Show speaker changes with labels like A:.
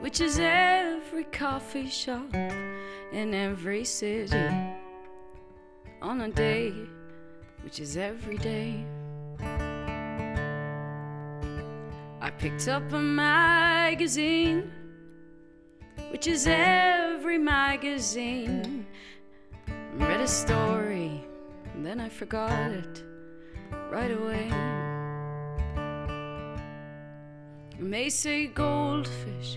A: which is every coffee shop in every city, on a day which is every day. I picked up a magazine, which is every magazine, read a story, and then I forgot it right away. It may say goldfish